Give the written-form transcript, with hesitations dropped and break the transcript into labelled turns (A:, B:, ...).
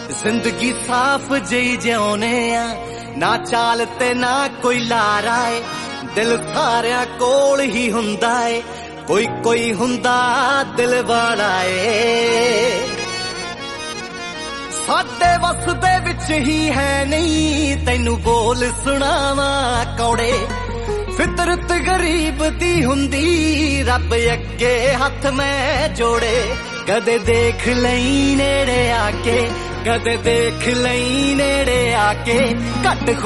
A: जिंदगी साफ जई जिउने आ ना चाल ते ना कोई लारा है दिल सारिया कोल ही हुंदा है कोई कोई हुंदा दिल वाला है साडे वस दे विच ही है नहीं तैनू बोल सुनावा कौड़े फितरत गरीब दी हुंदी रब अगे हथ मैं जोड़े कदे देख लई नेड़े आके कदे देख लई नेड़े आके घट